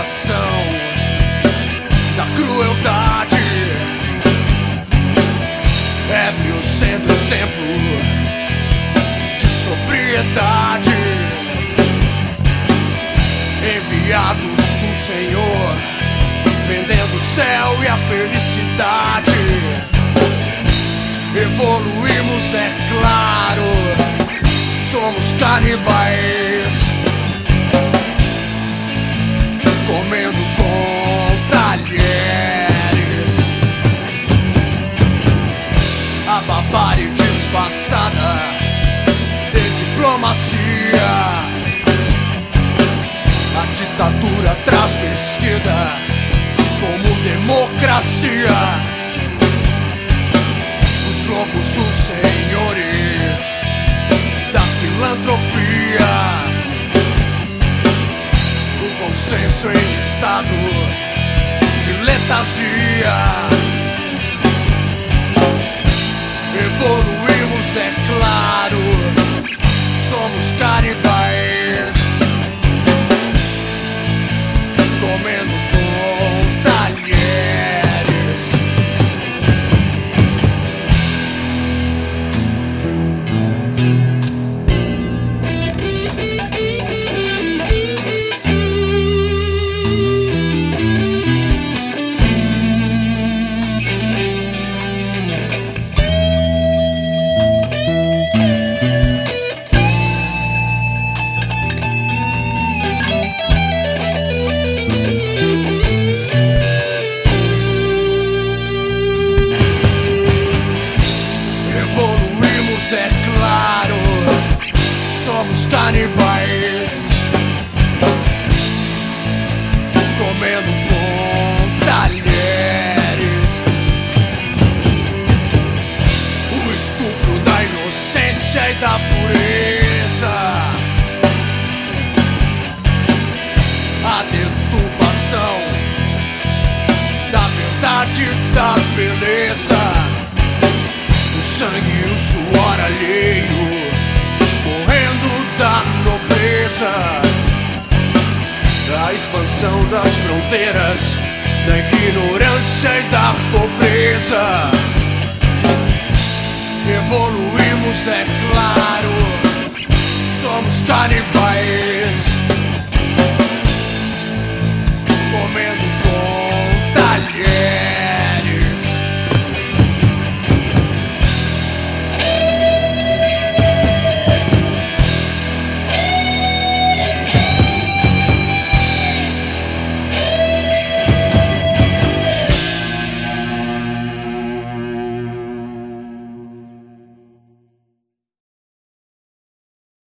satisfação da crueldade, ébrio sendo exemplo de sobriedade, enviados do Senhor, vendendo o céu e a felicidade. Evoluímos, é claro, somos canibais, comendo com talheres. A barbárie disfarçada de diplomacia, a ditadura travestida como democracia. Os lobos, os senhores da filantropia, o consenso em estado de letargia. Evoluímos, é claro, somos canibais, comendo com talheres. É claro, somos canibais, comendo com talheres. O estupro da inocência e da pureza, a deturpação da verdade e da beleza. O sangue e o suor alheio escorrendo da nobreza, da expansão das fronteiras, da ignorância e da pobreza. Evoluímos, é claro, somos canibais,